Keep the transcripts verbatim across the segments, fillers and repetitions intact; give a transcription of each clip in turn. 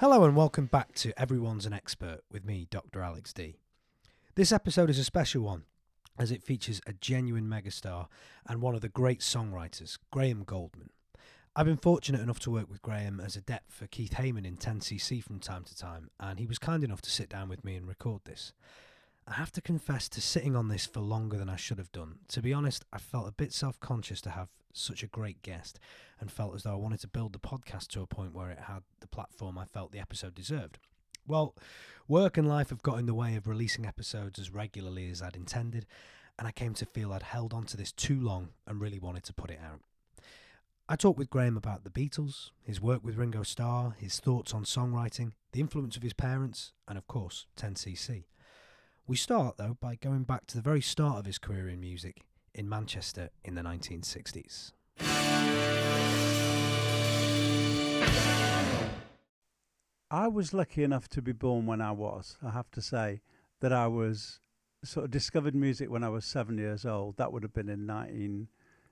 Hello and welcome back to Everyone's an Expert with me, Doctor Alex D. This episode is a special one as it features a genuine megastar and one of the great songwriters, Graham Gouldman. I've been fortunate enough to work with Graham as a dep for Keith Hayman in ten C C from time to time, and he was kind enough to sit down with me and record this. I have to confess to sitting on this for longer than I should have done. To be honest, I felt a bit self-conscious to have such a great guest and felt as though I wanted to build the podcast to a point where it had the platform I felt the episode deserved. Well, work and life have got in the way of releasing episodes as regularly as I'd intended, and I came to feel I'd held on to this too long and really wanted to put it out. I talked with Graham about the Beatles, his work with Ringo Starr, his thoughts on songwriting, the influence of his parents, and of course, ten C C. We start, though, by going back to the very start of his career in music in Manchester in the nineteen sixties. I was lucky enough to be born when I was. I have to say that I was sort of discovered music when I was seven years old. That would have been in nineteen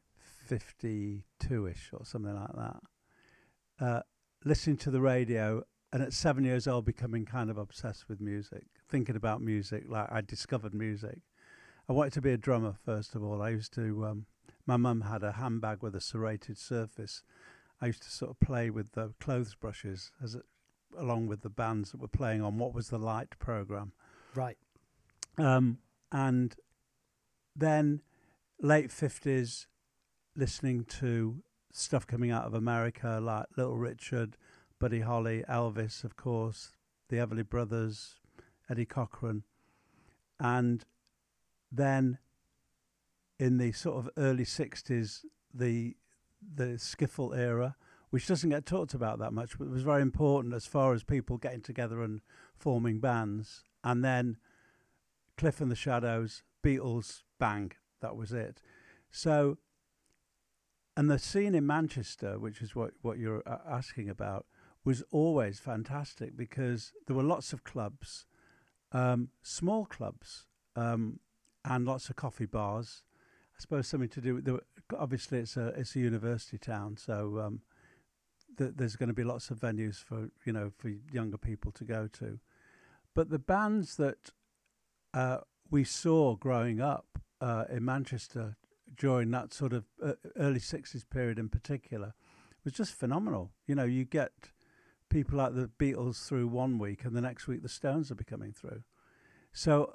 fifty-two-ish or something like that. Uh, listening to the radio, and at seven years old becoming kind of obsessed with music, thinking about music, like I discovered music. I wanted to be a drummer, first of all. I used to, um, my mum had a handbag with a serrated surface. I used to sort of play with the clothes brushes as it, along with the bands that were playing on What Was the Light programme. Right. Um, and then late fifties, listening to stuff coming out of America like Little Richard, Buddy Holly, Elvis, of course, the Everly Brothers, Eddie Cochran. And then in the sort of early sixties, the the skiffle era, which doesn't get talked about that much, but it was very important as far as people getting together and forming bands. And then Cliff and the Shadows, Beatles, bang, that was it. So, and the scene in Manchester, which is what, what you're uh, asking about, was always fantastic because there were lots of clubs, um, small clubs, um, and lots of coffee bars. I suppose something to do with the, obviously it's a it's a university town, so um, th- there's going to be lots of venues for you know for younger people to go to. But the bands that uh, we saw growing up uh, in Manchester during that sort of uh, early sixties period in particular was just phenomenal. You know, you get people like the Beatles through one week, and the next week the Stones will be coming through. So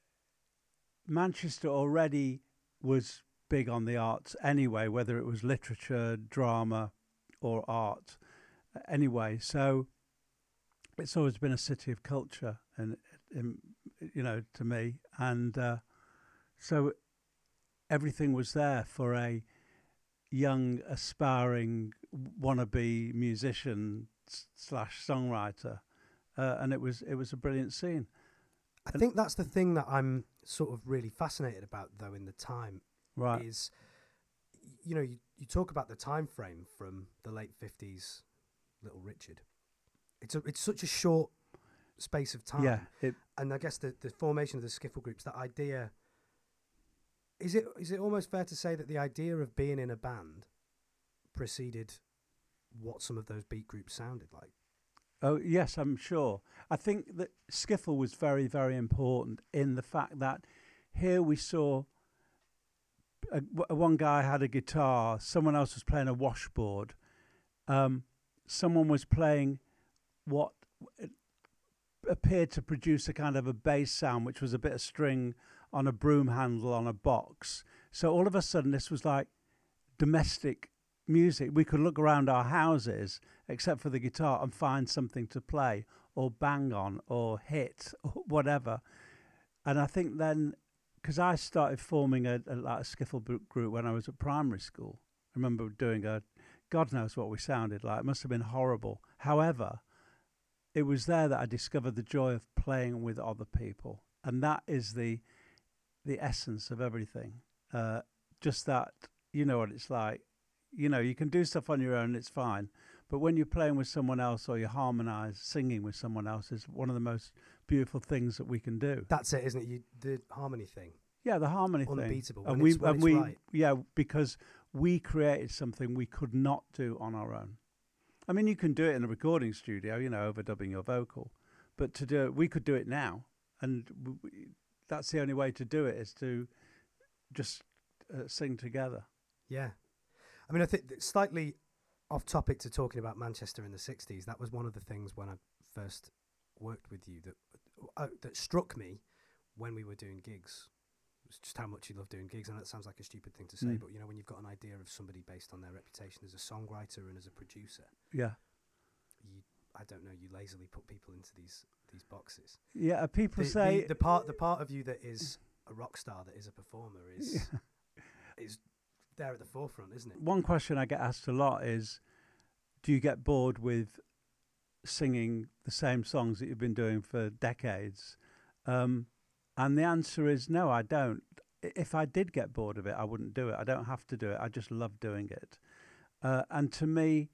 Manchester already was big on the arts anyway, whether it was literature, drama, or art. Anyway, so it's always been a city of culture, and you know, to me, and uh, so everything was there for a young, aspiring, wannabe musician slash songwriter, uh, and it was it was a brilliant scene. I and think that's the thing that I'm sort of really fascinated about, though, in the time, right? Is, you know, you, you talk about the time frame from the late fifties, Little Richard. It's a it's such a short space of time, yeah. It, and I guess the, the formation of the skiffle groups, that idea. Is it is it almost fair to say that the idea of being in a band preceded what some of those beat groups sounded like? Oh, yes, I'm sure. I think that skiffle was very, very important in the fact that here we saw a, one guy had a guitar, someone else was playing a washboard, um, someone was playing what appeared to produce a kind of a bass sound, which was a bit of string on a broom handle on a box. So all of a sudden this was like domestic music. We could look around our houses, except for the guitar, and find something to play or bang on or hit or whatever. And I think then, because I started forming a, a, like a skiffle group when I was at primary school. I remember doing a, God knows what we sounded like. It must have been horrible. However, it was there that I discovered the joy of playing with other people. And that is the the essence of everything. Uh, just that, you know what it's like. You know, you can do stuff on your own, it's fine. But when you're playing with someone else or you harmonise, singing with someone else is one of the most beautiful things that we can do. That's it, isn't it? You, the harmony thing. Yeah, the harmony Unbeatable. thing. Unbeatable. And when we, it's, when and it's we, right. yeah, because we created something we could not do on our own. I mean, you can do it in a recording studio, you know, overdubbing your vocal, but to do it, we could do it now, and w- w- that's the only way to do it is to just uh, sing together. Yeah. I mean, I think that slightly off topic to talking about Manchester in the sixties, that was one of the things when I first worked with you that uh, that struck me when we were doing gigs. It was just how much you love doing gigs. And that sounds like a stupid thing to say, Mm. but, you know, when you've got an idea of somebody based on their reputation as a songwriter and as a producer, Yeah. you, I don't know, you lazily put people into these these boxes. Yeah, uh, people The, say... the, the part the part of you that is a rock star, that is a performer, is Yeah. is there at the forefront, isn't it? One question I get asked a lot is, do you get bored with singing the same songs that you've been doing for decades? Um, and the answer is no, I don't. I- If I did get bored of it, I wouldn't do it. I don't have to do it. I just love doing it. Uh, and to me,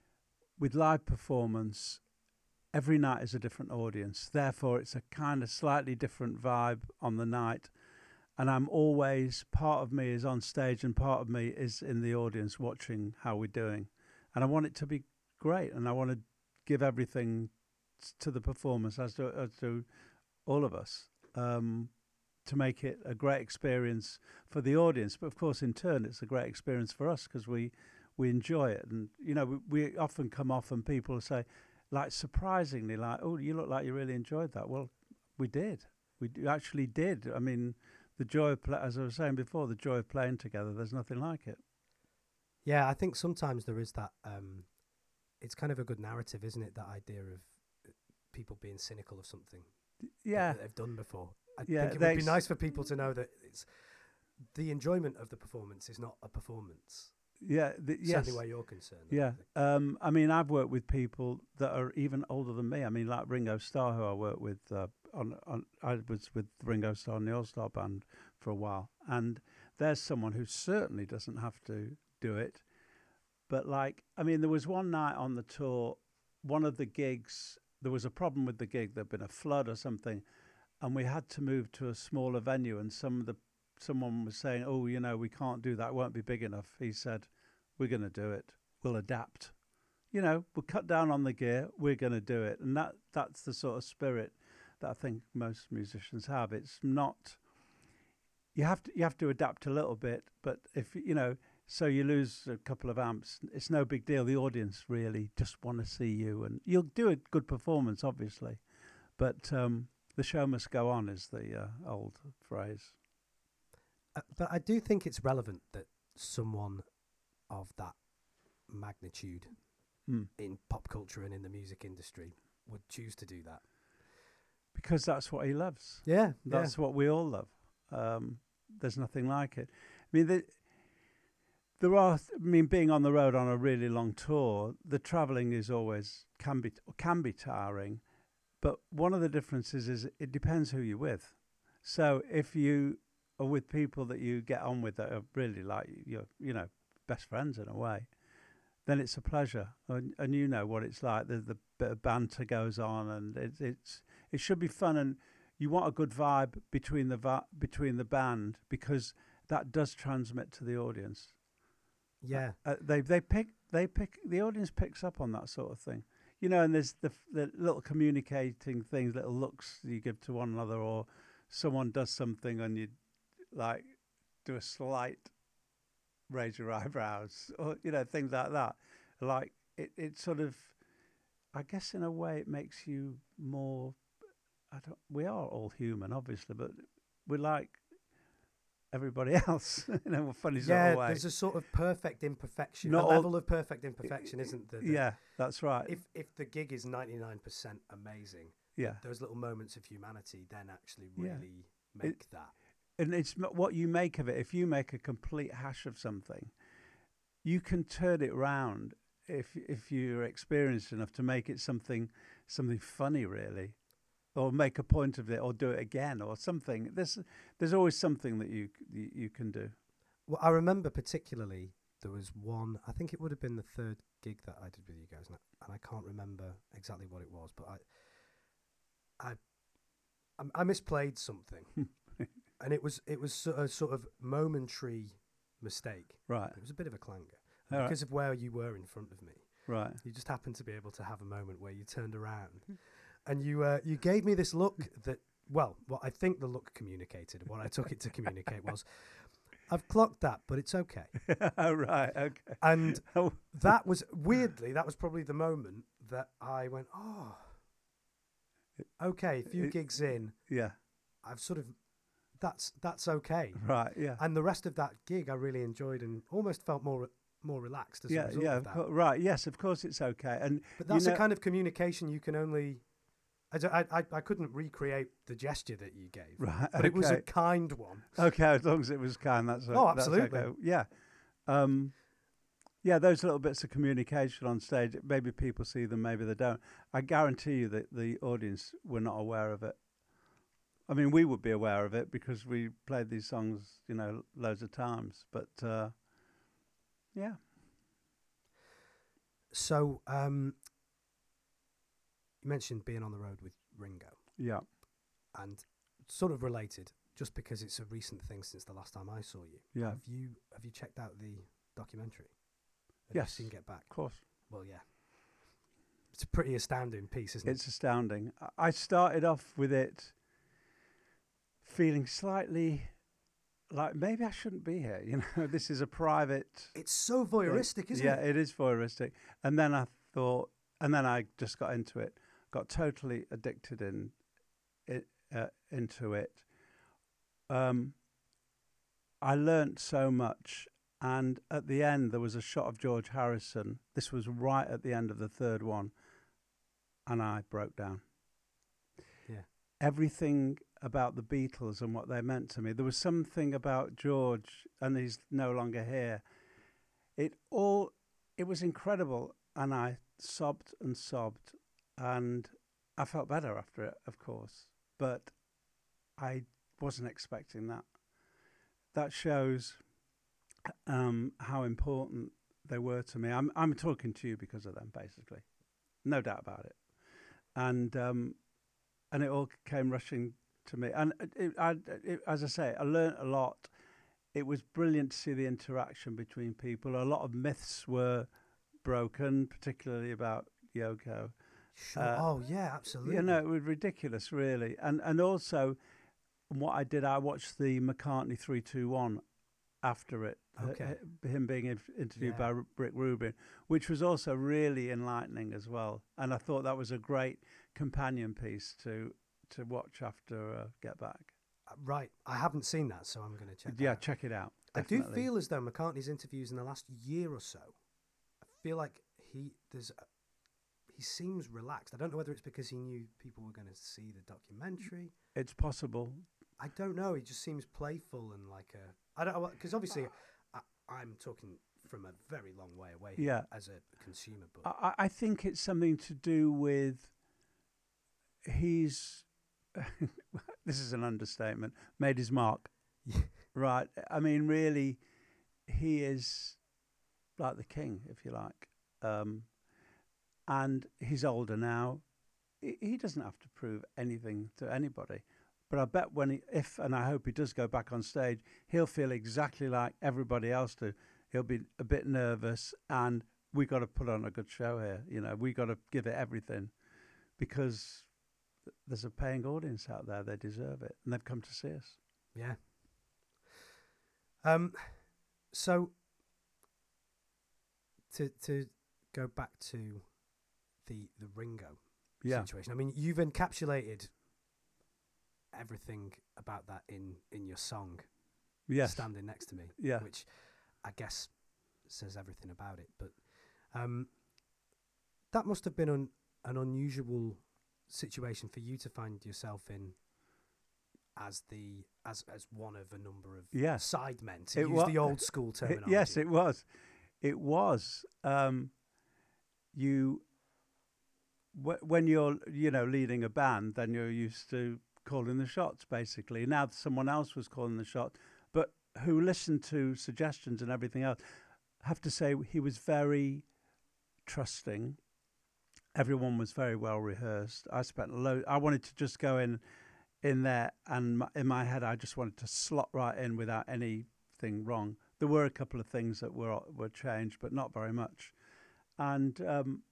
with live performance, every night is a different audience. Therefore, it's a kind of slightly different vibe on the night. And I'm always, part of me is on stage and part of me is in the audience watching how we're doing. And I want it to be great, and I want to give everything s- to the performance, as do, as do all of us, um, to make it a great experience for the audience. But of course, in turn, it's a great experience for us because we, we enjoy it. And, you know, we, we often come off and people say, like, surprisingly, like, oh, you look like you really enjoyed that. Well, we did. We d- actually did. I mean, the joy of, pla as I was saying before, the joy of playing together, there's nothing like it. Yeah, I think sometimes there is that. Um, it's kind of a good narrative, isn't it? That idea of uh, people being cynical of something Yeah. that they've done before. I Yeah, think it would they be ex- nice for people to know that it's the enjoyment of the performance is not a performance. Yeah. The, yes. Certainly where you're concerned. I Yeah. think. Um, I mean, I've worked with people that are even older than me. I mean, like Ringo Starr, who I worked with uh, on, on, I was with Ringo Starr in the All Star Band for a while. And there's someone who certainly doesn't have to do it. But like, I mean, there was one night on the tour, one of the gigs, there was a problem with the gig. There'd been a flood or something. And we had to move to a smaller venue. And some of the, someone was saying, oh, you know, we can't do that. It won't be big enough. He said, we're going to do it. We'll adapt. You know, we'll cut down on the gear. We're going to do it. And that that's the sort of spirit that I think most musicians have. It's not, you have to, you have to adapt a little bit. But if, you know, so you lose a couple of amps, it's no big deal. The audience really just want to see you. And you'll do a good performance, obviously. But um, the show must go on is the uh, old phrase. Uh, but I do think it's relevant that someone of that magnitude Mm. in pop culture and in the music industry would choose to do that. Because that's what he loves. Yeah, That's what we all love. Um, there's nothing like it. I mean, the, there are. I mean, being on the road on a really long tour, the travelling is always can be can be tiring. But one of the differences is it depends who you're with. So if you are with people that you get on with that are really like your, you know, best friends in a way, then it's a pleasure, and, and you know what it's like. The the bit of banter goes on, and it, it's it should be fun, and you want a good vibe between the va- between the band because that does transmit to the audience. yeah. Uh, uh, they they pick they pick the audience picks up on that sort of thing, you know. And there's the f- the little communicating things, little looks you give to one another, or someone does something and you like do a slight raise your eyebrows, or you know, things like that. Like it, it sort of, I guess in a way it makes you more. I don't. We are all human, obviously, but we're like everybody else in a funny sort Yeah, of way. there's a sort of perfect imperfection. Not a all- level of perfect imperfection, isn't there? that Yeah, that's right. If if the gig is ninety-nine percent amazing, yeah, those little moments of humanity then actually Yeah. really make that. and it's m- what you make of it. If you make a complete hash of something, you can turn it round if if you're experienced enough to make it something something funny, really, or make a point of it, or do it again, or something. There's there's always something that you you, you can do. Well, I remember particularly there was one. I think it would have been the third gig that I did with you guys, and I, and I can't remember exactly what it was, but I I I, I misplayed something, and it was it was a sort of momentary mistake. Right, It was a bit of a clanger All right. because of where you were in front of me. Right. You just happened to be able to have a moment where you turned around, and you uh, you gave me this look that, well, what I think the look communicated, what I took it to communicate was, I've clocked that, but it's okay. Oh, right. Okay. And Oh, that was, weirdly, that was probably the moment that I went, oh, okay, a few It- gigs in, yeah. I've sort of, that's that's okay. Right. Yeah. And the rest of that gig I really enjoyed and almost felt more more relaxed as a Yeah. result Yeah. of Of that. course, right. Yes. Of course, it's okay. And But you that's know, a kind of communication you can only, I, don't- I, I, I couldn't recreate the gesture that you gave, right. but it was a okay. kind one. Okay. As long as it was kind, that's o- Oh, that's absolutely. okay. Yeah. Um, yeah. Those little bits of communication on stage. Maybe people see them. Maybe they don't. I guarantee you that the audience were not aware of it. I mean, we would be aware of it because we played these songs, you know, loads of times. But uh, yeah, So um, you mentioned being on the road with Ringo, yeah, and sort of related, just because it's a recent thing since the last time I saw you. yeah, Have you have you checked out the documentary? Have Yes. you seen Get Back? of course. Well, yeah. It's a pretty astounding piece, isn't It's astounding. I- I started off with it feeling slightly like maybe I shouldn't be here. You know, this is a private. it? It's so voyeuristic, isn't yeah, it? it is voyeuristic. And then I thought, and then I just got into it, got totally addicted in it uh, into it. Um, I learnt so much, and at the end there was a shot of George Harrison. This was right at the end of the third one, and I broke down. Yeah. Everything about the Beatles and what they meant to me. There was something about George, and he's no longer here. It all, it was incredible, and I sobbed and sobbed, and I felt better after it, of course, but I wasn't expecting that. That shows um, how important they were to me. I'm I'm talking to you because of them, basically, no doubt about it, and um, and it all came rushing to me. And it, it, I, it, as I say, I learnt a lot. It was brilliant to see the interaction between people. A lot of myths were broken, particularly about Yoko. Sure. Uh, oh, yeah, absolutely. You know, it was ridiculous, really. And and also, what I did, I watched the McCartney three two one after it. Okay. uh, him being in- interviewed Yeah. by R- Rick Rubin, which was also really enlightening as well. And I thought that was a great companion piece to to watch after uh, Get Back. Uh, right. I haven't seen that, so I'm going to check that Yeah, out. check it out. I do definitely. feel as though McCartney's interviews in the last year or so, I feel like he there's a, he seems relaxed. I don't know whether it's because he knew people were going to see the documentary. It's possible. I don't know. He just seems playful and like a I don't know because obviously I, I'm talking from a very long way away here Yeah. as a consumer, but I, I think it's something to do with he's this is an understatement, made his mark. Right. I mean, really, he is like the king, if you like. Um, and he's older now. He, he doesn't have to prove anything to anybody. But I bet when he, if, and I hope he does go back on stage, he'll feel exactly like everybody else do. He'll be a bit nervous, and we got to put on a good show here. You know, we got to give it everything, because th- there's a paying audience out there. They deserve it, and they've come to see us. yeah. Um, so to to go back to the the Ringo Yeah, situation. I mean, you've encapsulated everything about that in in your song, yes, Standing Next to Me, yeah. which I guess says everything about it. But um, that must have been an an unusual situation for you to find yourself in, as the as as one of a number of Yes. side men, to It use wa- the old school It- terminology. yes, it was. It was. Um, you, wh- when you're, you know, leading a band, then you're used to calling the shots, basically. Now someone else was calling the shot, but who listened to suggestions and everything else. I have to say, he was very trusting. Everyone was very well rehearsed. I spent a load. I wanted to just go in, in there, and my, in my head, I just wanted to slot right in without anything wrong. There were a couple of things that were were changed, but not very much. and um,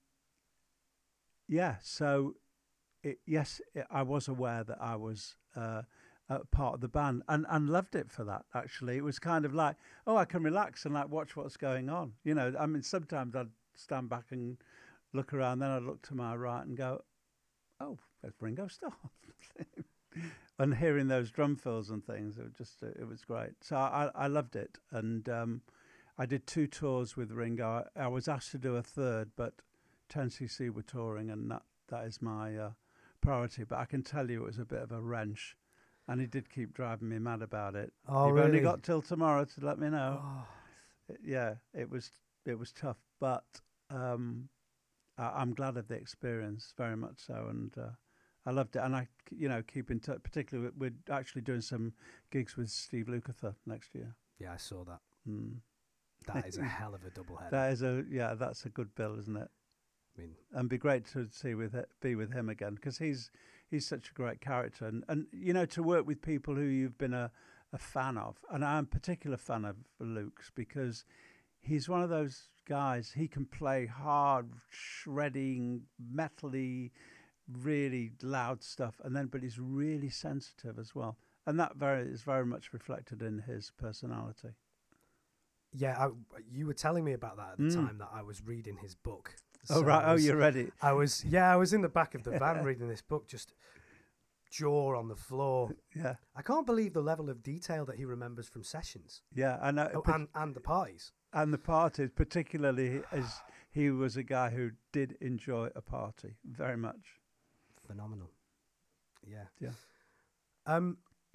yeah, so it, yes, it, I was aware that I was uh, a part of the band, and, and loved it for that. Actually, it was kind of like, oh, I can relax and like watch what's going on. You know, I mean, sometimes I'd stand back and look around, then I'd look to my right and go, oh, there's Ringo Starr. And hearing those drum fills and things, it was just it was great. So I I loved it, and um, I did two tours with Ringo. I, I was asked to do a third, but ten C C were touring, and that that is my uh, priority. But I can tell you, it was a bit of a wrench, and he did keep driving me mad about it. Oh, You've really? only got till tomorrow to let me know. Oh. It- yeah, it was it was tough, but um, I, I'm glad of the experience very much so, and. Uh, I loved it, and I, you know, keep in touch. Particularly, we're actually doing some gigs with Steve Lukather next year. Yeah, I saw that. Mm. That is a hell of a double header. That is a yeah, that's a good bill, isn't it? I mean, And be great to see with it, be with him again, because he's he's such a great character, and and you know, to work with people who you've been a, a fan of, and I'm a particular fan of Luke's because he's one of those guys. He can play hard, shredding, metally, really loud stuff, and then but he's really sensitive as well, and that very is very much reflected in his personality. yeah, I, you were telling me about that at the Mm. time that I was reading his book. Oh So right, I oh was, you're ready. I was, yeah, I was in the back of the van reading this book, just jaw on the floor. Yeah, I can't believe the level of detail that he remembers from sessions yeah, I know. oh, Pat- and and the parties. and the parties, particularly as he was a guy who did enjoy a party very much. Phenomenal. Yeah. Yeah. Um.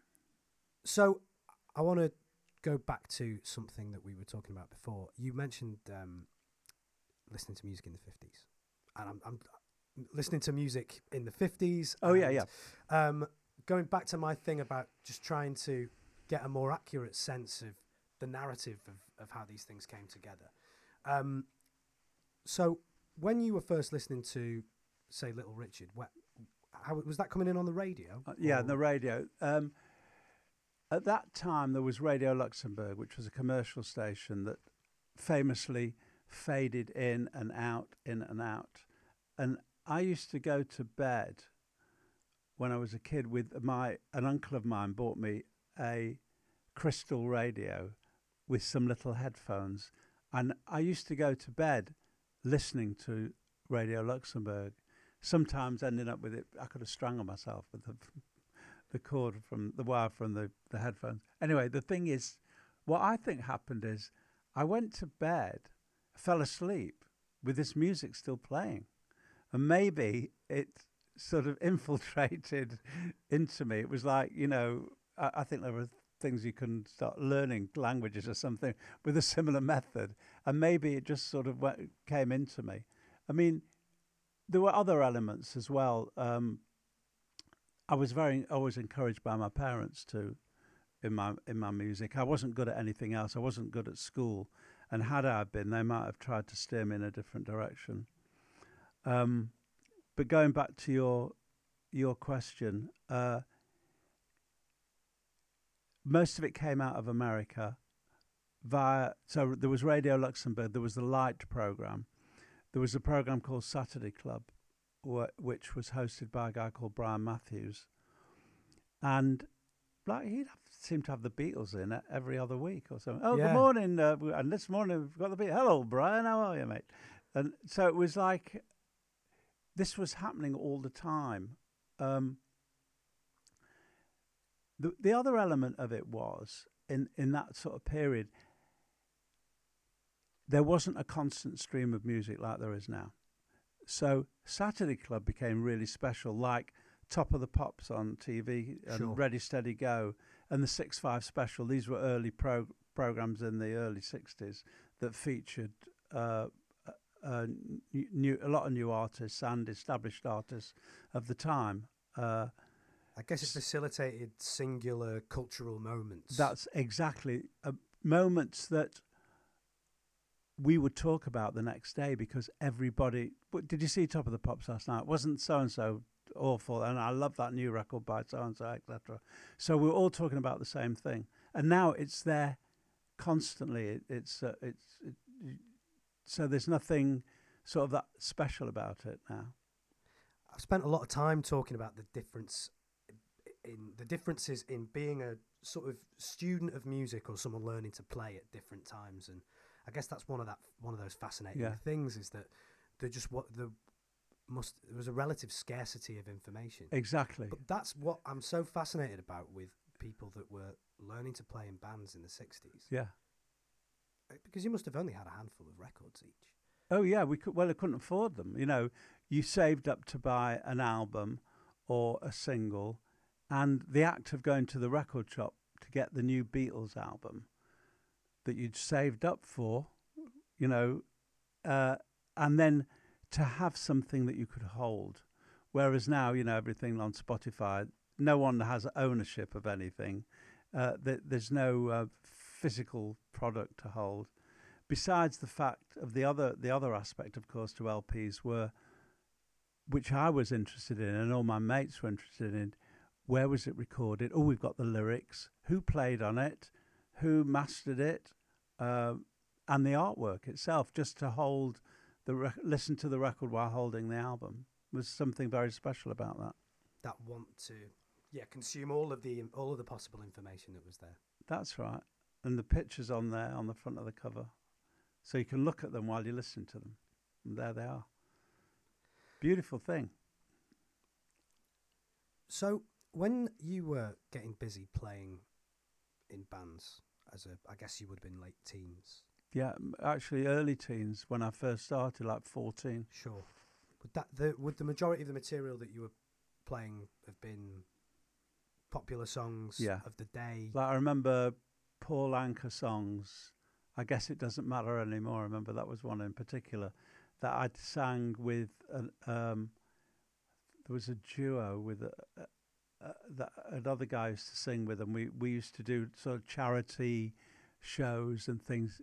So I want to go back to something that we were talking about before. You mentioned um, listening to music in the fifties, and I'm, I'm listening to music in the fifties. Oh yeah, yeah. Um, going back to my thing about just trying to get a more accurate sense of the narrative of, of how these things came together. Um, so when you were first listening to, say, Little Richard, what, how was that coming in on the radio? Uh, yeah, or- the radio. Um, at that time, there was Radio Luxembourg, which was a commercial station that famously faded in and out, in and out. And I used to go to bed when I was a kid with my, an uncle of mine bought me a crystal radio with some little headphones. And I used to go to bed listening to Radio Luxembourg, sometimes ending up with it. I could have strangled myself with the, the cord from the wire from the, the headphones. Anyway, the thing is, what I think happened is I went to bed, fell asleep with this music still playing. And maybe it sort of infiltrated into me. It was like, you know, I, I think there were things you can start learning languages or something with a similar method. And maybe it just sort of went, came into me. I mean, there were other elements as well. Um, I was very always encouraged by my parents too, in my in my music. I wasn't good at anything else. I wasn't good at school, and had I been, they might have tried to steer me in a different direction. Um, but going back to your your question, uh, most of it came out of America via. So there was Radio Luxembourg. There was the Light program. There was a program called Saturday Club, wh- which was hosted by a guy called Brian Matthews, and like he'd have, seem to have the Beatles in it every other week or something. Oh, Yeah. good morning! Uh, we- and this morning we've got the Beatles. Hello, Brian. How are you, mate? And so it was like this was happening all the time. Um, the the other element of it was in in that sort of period, there wasn't a constant stream of music like there is now. So Saturday Club became really special, like Top of the Pops on T V and Sure. Ready Steady Go and the six five Special. These were early pro- programs in the early sixties that featured uh, uh, new, a lot of new artists and established artists of the time. Uh, I guess it facilitated singular cultural moments. that's exactly uh, moments that we would talk about the next day because everybody. But did you see Top of the Pops last night? Wasn't so and so awful? And I love that new record by so and so, et cetera. So we're all talking about the same thing, and now it's there constantly. It, it's uh, it's it, so there's nothing sort of that special about it now. I've spent a lot of time talking about the difference in the differences in being a sort of student of music or someone learning to play at different times, and I guess that's one of that one of those fascinating Yeah. things is that they're just what the must there was a relative scarcity of information. Exactly. But that's what I'm so fascinated about with people that were learning to play in bands in the sixties. Yeah. Because you must have only had a handful of records each. Oh yeah, we could. Well, I couldn't afford them. You know, you saved up to buy an album or a single, and the act of going to the record shop to get the new Beatles album that you'd saved up for, you know, uh, and then to have something that you could hold. Whereas now, you know, everything on Spotify, no one has ownership of anything. Uh, th- there's no uh, physical product to hold. Besides the fact of the other, the other aspect, of course, to L Ps were, which I was interested in, and all my mates were interested in. Where was it recorded? Oh, we've got the lyrics. Who played on it? Who mastered it? Uh, and the artwork itself. Just to hold the rec- listen to the record while holding the album was something very special about that. That want to, yeah, consume all of the all of the possible information that was there. That's right. And the pictures on there on the front of the cover, so you can look at them while you listen to them. And there they are. Beautiful thing. So when you were getting busy playing in bands, as a, I guess you would have been late teens. Yeah, m- actually early teens when I first started, like fourteen. Sure. Would that the would the majority of the material that you were playing have been popular songs Yeah. of the day? Like I remember Paul Anka songs. I guess it doesn't matter anymore. I remember that was one in particular that I'd sang with. An, um, there was a duo with a, a, a, that another guy used to sing with, and we we used to do sort of charity shows and things.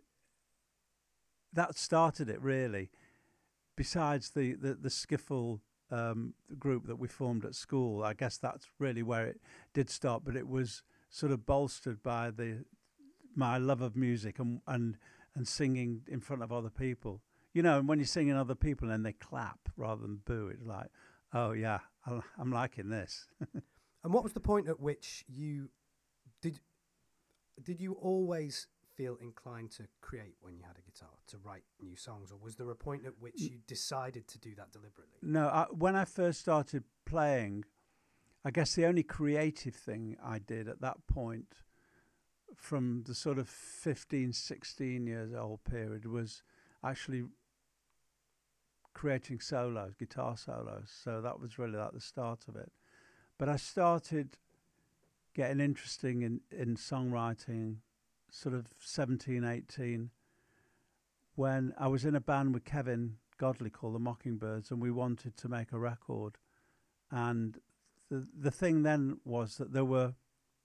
That started it really. Besides the the, the skiffle um, group that we formed at school, I guess that's really where it did start. But it was sort of bolstered by the my love of music and and and singing in front of other people. You know, and when you're singing other people and they clap rather than boo, it's like, oh yeah, I- I'm liking this. And what was the point at which you did did you always feel inclined to create when you had a guitar, to write new songs, or was there a point at which you decided to do that deliberately? No, I, when I first started playing, I guess the only creative thing I did at that point, from the sort of fifteen, sixteen years old period, was actually creating solos, guitar solos. So that was really like the start of it. But I started getting interesting in, in songwriting sort of seventeen, eighteen, when I was in a band with Kevin Godley called the Mockingbirds, and we wanted to make a record. And the the thing then was that there were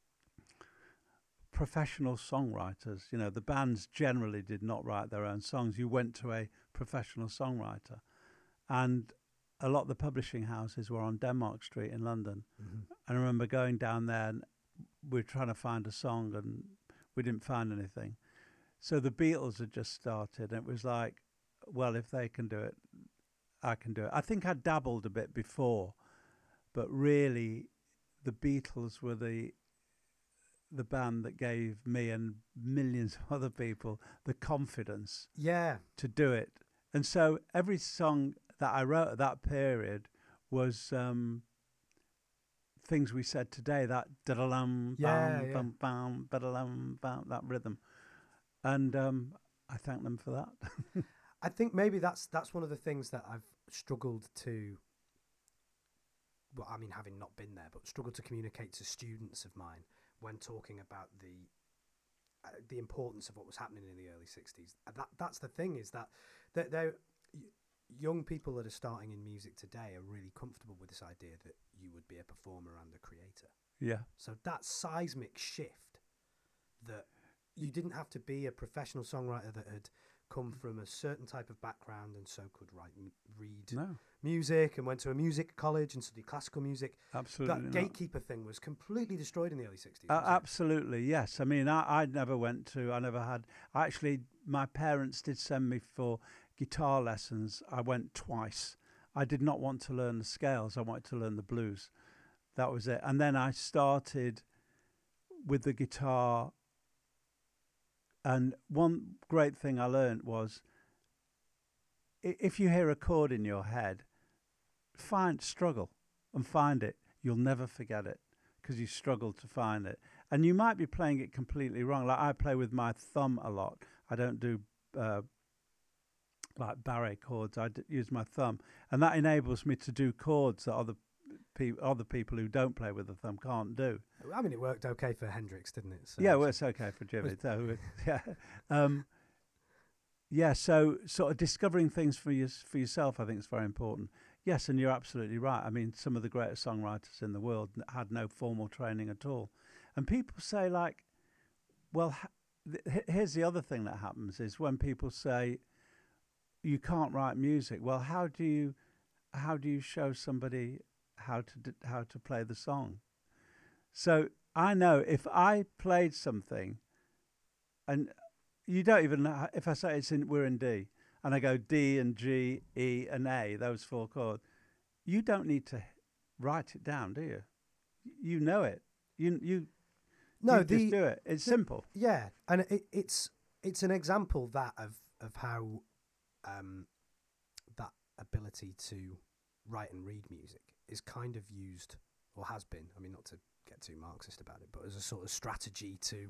professional songwriters. You know, the bands generally did not write their own songs. You went to a professional songwriter. And a lot of the publishing houses were on Denmark Street in London. Mm-hmm. And I remember going down there and we were trying to find a song and we didn't find anything. So the Beatles had just started, and it was like, well, if they can do it, I can do it. I think I dabbled a bit before, but really the Beatles were the the band that gave me and millions of other people the confidence Yeah. to do it. And so every song that I wrote at that period was um, things we said today, that da-da-lum, Yeah, bam, yeah. bam, bam, ba-da-lum, bam, that rhythm. And um, I thank them for that. I think maybe that's that's one of the things that I've struggled to, well, I mean, having not been there, but struggled to communicate to students of mine when talking about the uh, the importance of what was happening in the early sixties. That that's the thing, is that they're, they're young people that are starting in music today are really comfortable with this idea that you would be a performer and a creator. Yeah. So that seismic shift, that you didn't have to be a professional songwriter that had come from a certain type of background and so could write, m- read No, music and went to a music college and studied classical music. absolutely That not. gatekeeper thing was completely destroyed in the early sixties. Uh, wasn't it? absolutely, yes. I mean, I, I never went to, I never had, actually, my parents did send me for guitar lessons, I went twice. I did not want to learn the scales. I wanted to learn the blues. That was it. And then I started with the guitar. And one great thing I learned was, if you hear a chord in your head, find, struggle and find it. You'll never forget it because you struggle to find it. And you might be playing it completely wrong. Like I play with my thumb a lot. I don't do uh, like barré chords. I d- use my thumb. And that enables me to do chords that other, pe- other people who don't play with the thumb can't do. I mean, it worked okay for Hendrix, didn't it? So yeah, well, it's okay for Jimmy. So, yeah. Um, yeah, so sort of discovering things for, you, for yourself, I think, is very important. Yes, and you're absolutely right. I mean, some of the greatest songwriters in the world had no formal training at all. And people say, like, well, ha- th- here's the other thing that happens is when people say, you can't write music. Well, how do you, how do you show somebody how to d- how to play the song? So I know if I played something, and you don't even know, if I say it's in, we're in D, and I go D and G, E and A, those four chords, you don't need to write it down, do you? You know it. You you no, you the, just do it. It's the, simple. Yeah, and it, it's it's an example that of of how um, that ability to write and read music is kind of used, or has been. I mean, not to get too Marxist about it, but as a sort of strategy to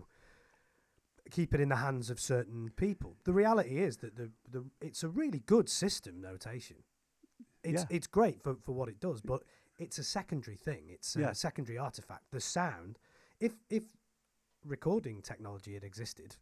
keep it in the hands of certain people. The reality is that the the it's a really good system, notation. It's Yeah. it's great for, for what it does, but it's a secondary thing. It's a Yeah. secondary artifact. The sound, if if recording technology had existed,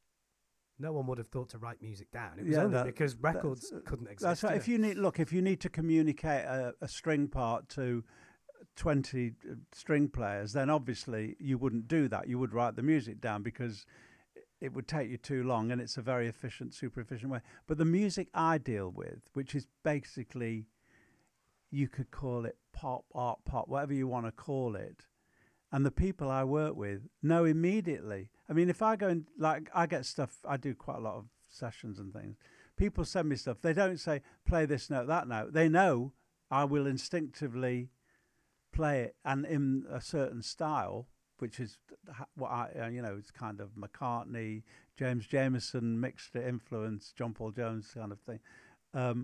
no one would have thought to write music down. It was Yeah, only that- because records that's- couldn't exist. That's right. you If know. you need, look, if you need to communicate a, a string part to twenty uh, string players, then obviously you wouldn't do that. You would write the music down because it would take you too long, and it's a very efficient, super efficient way. But the music I deal with, which is basically, you could call it pop, art pop, whatever you want to call it, and the people I work with know immediately. I mean, if I go and, like, I get stuff, I do quite a lot of sessions and things. People send me stuff. They don't say, play this note, that note. They know I will instinctively play it, and in a certain style, which is what I, uh, you know, it's kind of McCartney, James Jamerson mixed influence, John Paul Jones kind of thing. Um,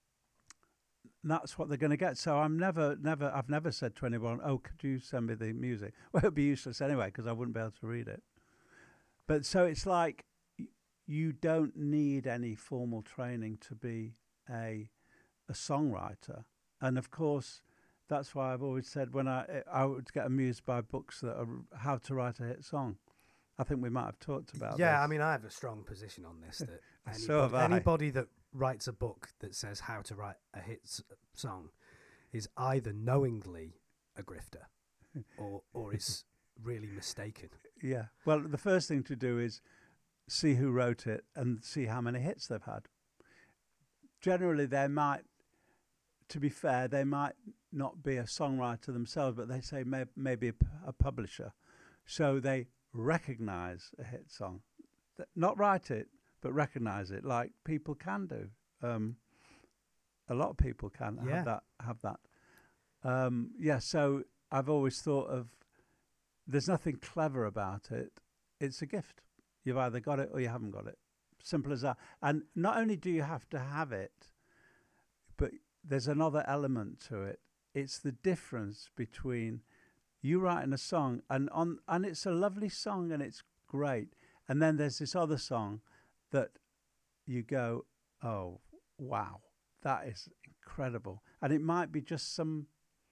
that's what they're going to get. So I'm never, never, I've never said to anyone, oh, could you send me the music? Well, it'd be useless anyway, because I wouldn't be able to read it. But so it's like, y- you don't need any formal training to be a a songwriter. And of course, that's why I've always said when I I would get amused by books that are how to write a hit song. I think we might have talked about Yeah, this. I mean, I have a strong position on this. That So have anybody, I. anybody that writes a book that says how to write a hit s- song is either knowingly a grifter or or is really mistaken. Yeah. Well, the first thing to do is see who wrote it and see how many hits they've had. Generally, they might, to be fair, they might not be a songwriter themselves, but they say may, maybe a, p- a publisher. So they recognize a hit song. Th- Not write it, but recognize it, like people can do. Um, a lot of people can Yeah. have that. Have that. Um, yeah. So I've always thought of. There's nothing clever about it. It's a gift. You've either got it or you haven't got it. Simple as that. And not only do you have to have it, but there's another element to it. It's the difference between you writing a song and on, and it's a lovely song and it's great. And then there's this other song that you go, oh, wow, that is incredible. And it might be just some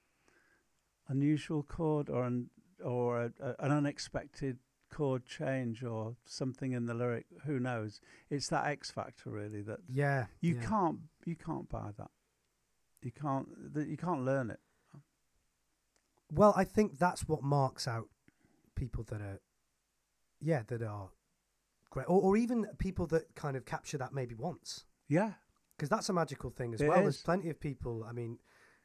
unusual chord or an or a, a, an unexpected chord change or something in the lyric. Who knows? It's that X factor really that Yeah, you yeah. can't you can't buy that. You can't that you can't learn it. Well, I think that's what marks out people that are, yeah, that are great, or, or even people that kind of capture that maybe once, Yeah, because that's a magical thing as It well. There's is. plenty of people. I mean,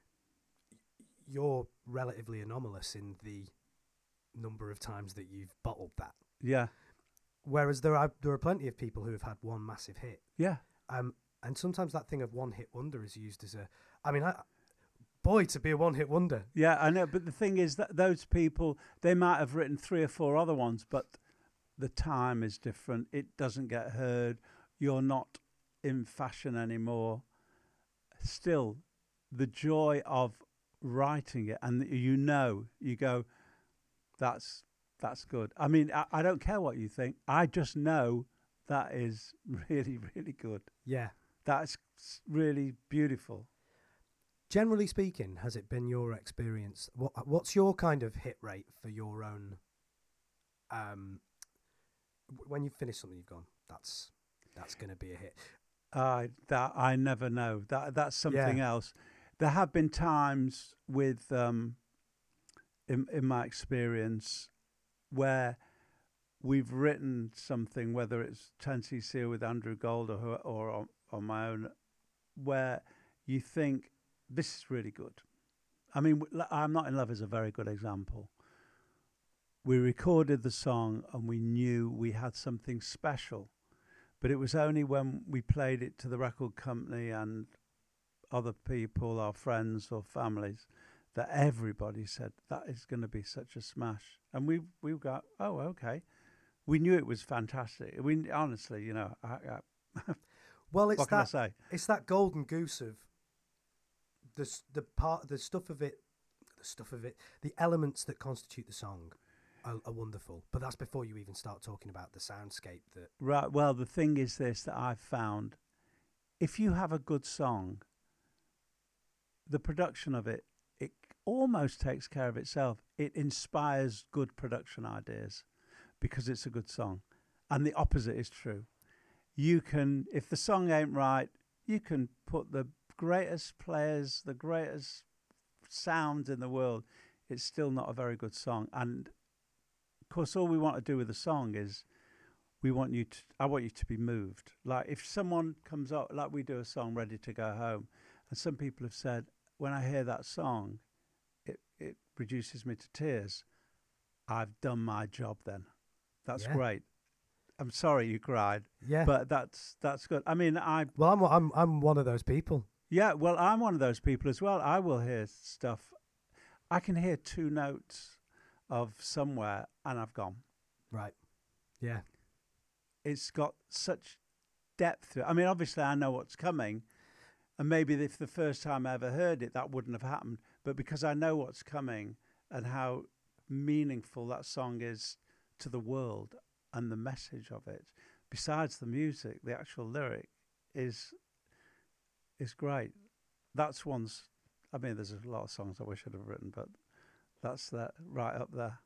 you're relatively anomalous in the number of times that you've bottled that, yeah, whereas there are there are plenty of people who have had one massive hit. yeah, Um, And sometimes that thing of one-hit wonder is used as a... I mean, I, boy, to be a one-hit wonder. Yeah, I know. But the thing is that those people, they might have written three or four other ones, but the time is different. It doesn't get heard. You're not in fashion anymore. Still, the joy of writing it, and you know, you go, that's that's good. I mean, I, I don't care what you think. I just know that is really, really good. Yeah. That's really beautiful. Generally speaking, has it been your experience? What What's your kind of hit rate for your own? Um, when you finish something, you've gone, that's that's going to be a hit. Uh, that I never know. That that's something Yeah. else. There have been times with, um, in in my experience, where we've written something, whether it's ten C C or with Andrew Gold or who- or on, on my own, where you think this is really good. I mean, w- I'm Not in Love is a very good example. We recorded the song and we knew we had something special. But it was only when we played it to the record company and other people, our friends or families, that everybody said, that is going to be such a smash. And we we got, oh, okay. We knew it was fantastic. We honestly, you know, I, I, Well, it's what can that I say? it's that golden goose of the s- the part, the stuff of it, the stuff of it, the elements that constitute the song are, are wonderful. But that's before you even start talking about the soundscape. That Right. Well, the thing is this that I've found, if you have a good song, the production of it, it almost takes care of itself. It inspires good production ideas because it's a good song. And the opposite is true. You can, if the song ain't right, you can put the greatest players, the greatest sounds in the world. It's still not a very good song. And of course, all we want to do with the song is we want you to, I want you to be moved. Like if someone comes up, like we do a song, Ready to Go Home, and some people have said, when I hear that song, it, it reduces me to tears. I've done my job then. That's Yeah. great. I'm sorry you cried, yeah. but that's that's good. I mean, I well, I'm I'm I'm one of those people. yeah, well, I'm one of those people as well. I will hear stuff. I can hear two notes of somewhere and I've gone. Right. Yeah. It's got such depth to it. I mean, obviously I know what's coming, and maybe if the first time I ever heard it, that wouldn't have happened. But because I know what's coming and how meaningful that song is to the world and the message of it, besides the music, the actual lyric is is great. That's one's. I mean, there's a lot of songs I wish I'd have written, but that's that right up there.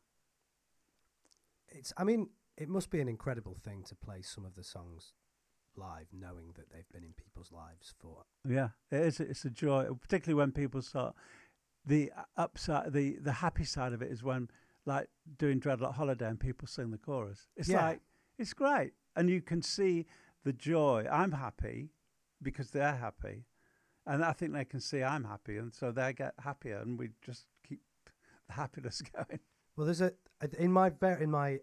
It's. I mean, it must be an incredible thing to play some of the songs live, knowing that they've been in people's lives for. Yeah, it is. It's a joy, particularly when people start. The upside, the the happy side of it is when, like, doing Dreadlock Holiday and people sing the chorus. It's Yeah. like it's great, and you can see the joy. I'm happy because they're happy, and I think they can see I'm happy, and so they get happier, and we just keep the happiness going. Well, there's a in my ver- in my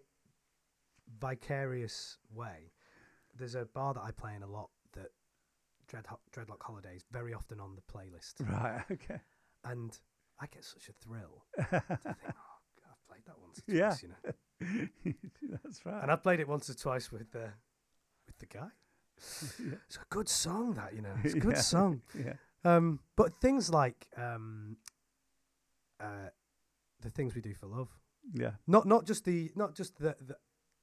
vicarious way. There's a bar that I play in a lot that Dread Dreadlock Holiday is very often on the playlist, Right. Okay. and I get such a thrill to think, oh, I've played that once or twice, Yeah. you know. That's right. And I've played it once or twice with the with the guy. Yeah. It's a good song, that, you know. It's a good Yeah. song. Yeah. Um, but things like um, uh, the things we do for love. Yeah. Not not just the not just the, the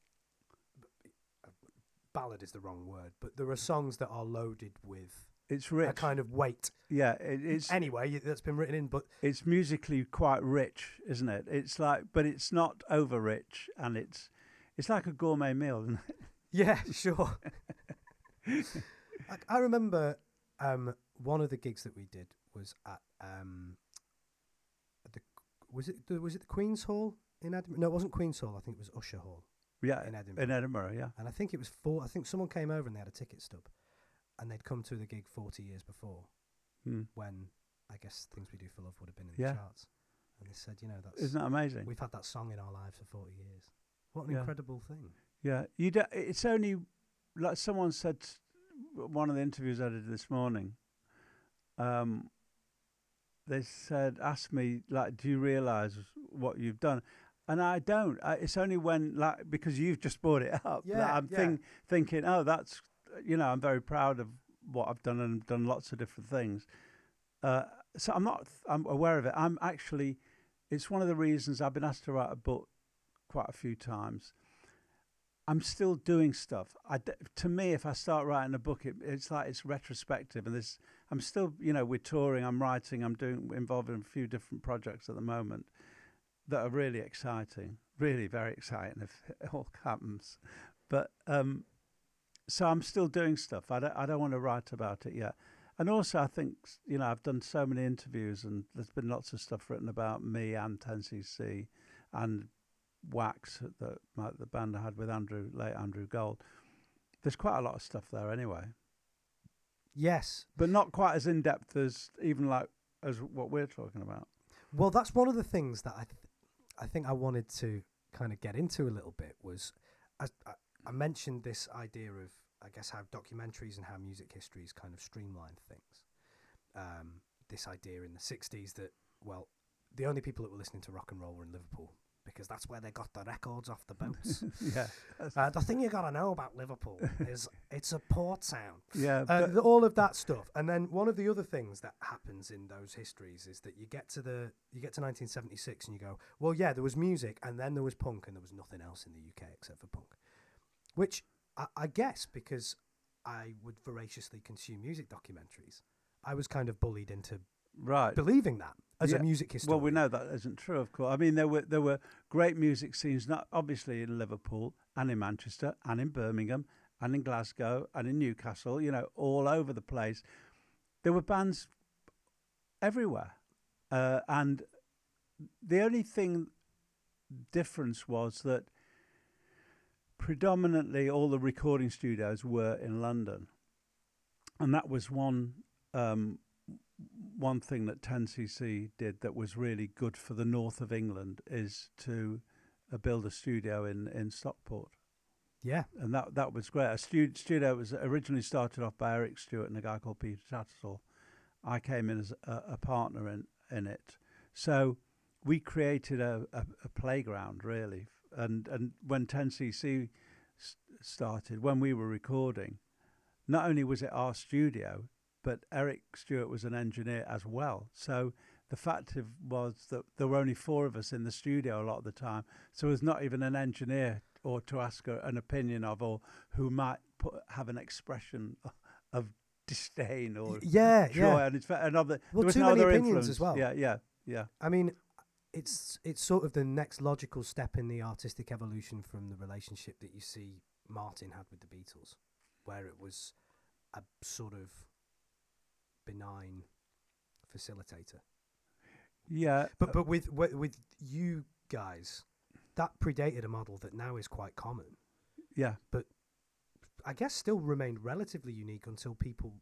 ballad is the wrong word, but there are songs that are loaded with It's rich. a kind of weight. Yeah. It, it's Anyway, that's been written in, but it's musically quite rich, isn't it? It's like, but it's not over rich, and it's it's like a gourmet meal, isn't it? yeah, sure. I, I remember um, one of the gigs that we did was at um, the was it the, was it the Queen's Hall in Edinburgh? No, it wasn't Queen's Hall. I think it was Usher Hall Yeah. in Edinburgh. In Edinburgh, yeah. And I think it was four. I think someone came over and they had a ticket stub, and they'd come to the gig forty years before, Hmm. when I guess Things We Do for Love would have been in Yeah. the charts. And they said, you know, that's Isn't that amazing? we've had that song in our lives for forty years. What an Yeah. incredible thing! Yeah. You do, it's only like someone said one of the interviews I did this morning, um, they said, asked me, like, do you realise what you've done? And I don't. I, it's only when, like, because you've just brought it up, Yeah, that I'm yeah. think, thinking, oh, that's, you know, I'm very proud of what I've done and done lots of different things. Uh, so I'm not, I'm aware of it. I'm actually, it's one of the reasons I've been asked to write a book quite a few times. I'm still doing stuff. I d to me, if I start writing a book, it, it's like it's retrospective, and this. I'm still, you know, we're touring. I'm writing. I'm doing involved in a few different projects at the moment that are really exciting, really very exciting if it all happens. But um, so I'm still doing stuff. I don't. I don't want to write about it yet. And also, I think, you know, I've done so many interviews, and there's been lots of stuff written about me and ten C C, and Wax, that my, the band I had with Andrew, late Andrew Gold. There's quite a lot of stuff there anyway, Yes. but not quite as in depth as even like as what we're talking about. Well, that's one of the things that I, th I think I wanted to kind of get into a little bit was, I, I, I mentioned this idea of, I guess, how documentaries and how music histories kind of streamline things. Um, this idea in the sixties that, well, the only people that were listening to rock and roll were in Liverpool, because that's where they got the records off the boats. Yeah. Uh, the thing you got to know about Liverpool is it's a port town. Yeah. Uh, but- the, all of that stuff. And then one of the other things that happens in those histories is that you get to the you get to nineteen seventy-six and you go, well, yeah, there was music, and then there was punk, and there was nothing else in the U K except for punk. Which I, I guess, because I would voraciously consume music documentaries, I was kind of bullied into right. believing that as Yeah. a music historian. Well, we know that isn't true, of course. I mean, there were there were great music scenes, not obviously in Liverpool and in Manchester and in Birmingham and in Glasgow and in Newcastle. You know, all over the place. There were bands everywhere, uh, and the only thing difference was that predominantly all the recording studios were in London, and that was one. Um, One thing that ten C C did that was really good for the north of England is to uh, build a studio in, in Stockport. Yeah. And that that was great. A stu studio was originally started off by Eric Stewart and a guy called Peter Tattersall. I came in as a, a partner in, in it. So we created a, a, a playground, really. And, and when ten C C s started, when we were recording, not only was it our studio, but Eric Stewart was an engineer as well. So the fact of was that there were only four of us in the studio a lot of the time. So there was not even an engineer or to ask a, an opinion of, or who might put, have an expression of disdain or yeah, joy. yeah. And, it's, and other, Well, there was too no many other opinions influence. as well. Yeah, yeah, yeah. I mean, it's it's sort of the next logical step in the artistic evolution from the relationship that you see Martin had with the Beatles, where it was a sort of benign facilitator. Yeah. But but with with, with you guys, that predated a model that now is quite common. Yeah. But I guess still remained relatively unique until people.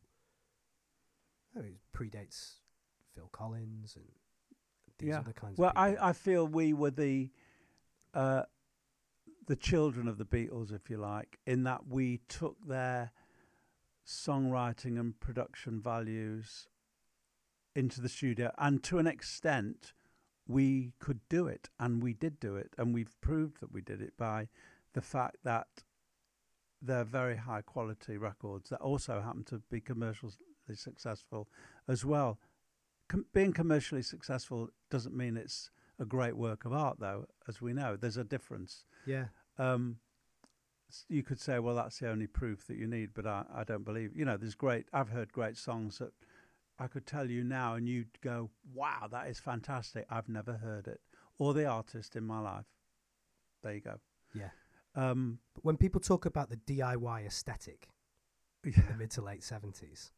Oh, it predates Phil Collins and these Yeah. other kinds Well, of people. I, I feel we were the uh, the children of the Beatles, if you like, in that we took their songwriting and production values into the studio, and to an extent we could do it, and we did do it, and we've proved that we did it by the fact that they're very high quality records that also happen to be commercially successful as well. Com being commercially successful doesn't mean it's a great work of art, though, as we know. There's a difference. Yeah. Um, you could say, well, that's the only proof that you need, but I, I don't believe. You know, there's great. I've heard great songs that I could tell you now, and you'd go, "Wow, that is fantastic." I've never heard it, or the artist in my life. There you go. Yeah. Um, But when people talk about the D I Y aesthetic in yeah. the mid to late seventies,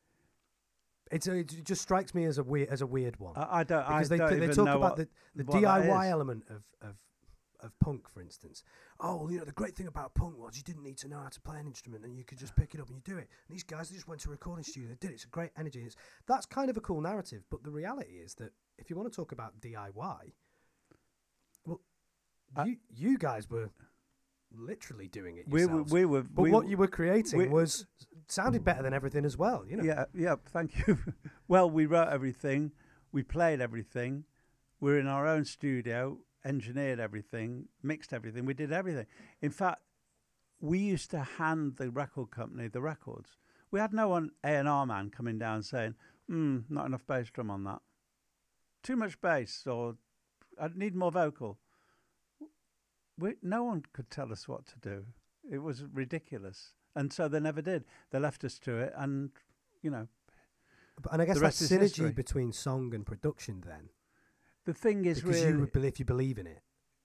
it's a, it just strikes me as a weird as a weird one. I, I don't. Because I they don't they even talk know about what, the, the what that D I Y is. element of, of of punk, for instance. Oh, well, you know, the great thing about punk was you didn't need to know how to play an instrument, and you could just pick it up and you do it. And these guys, they just went to a recording studio, they did it. It's a great energy. It's that's kind of a cool narrative, but the reality is that if you want to talk about D I Y, well, I- you you guys were literally doing it We were. yourselves. We were. but we what were- you were creating we- was sounded better than everything as well, you know. Yeah, yeah, thank you. Well, we wrote everything, we played everything, we were in our own studio, engineered everything, mixed everything, we did everything. In fact, we used to hand the record company the records. We had no one A and R man coming down saying, hmm, not enough bass drum on that. Too much bass, or I need more vocal. We, no one could tell us what to do. It was ridiculous. And so they never did. They left us to it, and, you know. And I guess the that rest is synergy history. between song and production then. The thing is, Because really, you would believe, if you believe in it.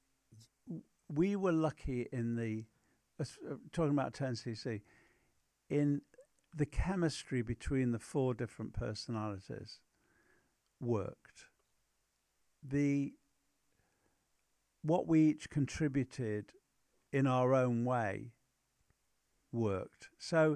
we were lucky in the, uh, talking about ten C C, in the chemistry between the four different personalities worked. The what we each contributed in our own way worked. So